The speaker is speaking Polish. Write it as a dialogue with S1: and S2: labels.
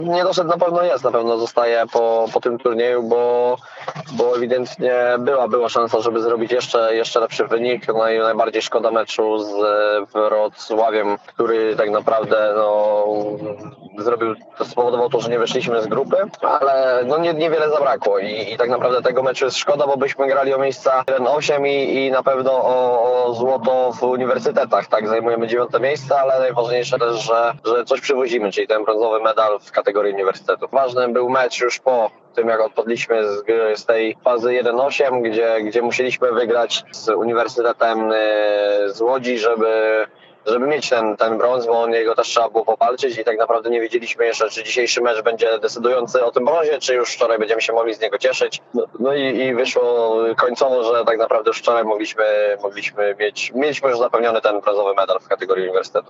S1: Niedosyt na pewno jest, na pewno zostaje po tym turnieju, bo ewidentnie była szansa, żeby zrobić jeszcze lepszy wynik. No i najbardziej szkoda meczu z Wrocławiem, który tak naprawdę spowodował to, że nie wyszliśmy z grupy, ale niewiele zabrakło i tak naprawdę tego meczu jest szkoda, bo byśmy grali o miejsca 1-8 i na pewno o złoto w uniwersytetach, tak, zajmujemy 9. miejsce, ale najważniejsze też, że coś przywozimy, czyli ten brązowy medal w kategorii uniwersytetu. Ważny był mecz już po tym, jak odpadliśmy z tej fazy 1-8, gdzie musieliśmy wygrać z Uniwersytetem z Łodzi, żeby mieć ten brąz, bo o niego też trzeba było powalczyć i tak naprawdę nie wiedzieliśmy jeszcze, czy dzisiejszy mecz będzie decydujący o tym brązie, czy już wczoraj będziemy się mogli z niego cieszyć. I wyszło końcowo, że tak naprawdę już wczoraj mieliśmy już zapewniony ten brązowy medal w kategorii uniwersytetu.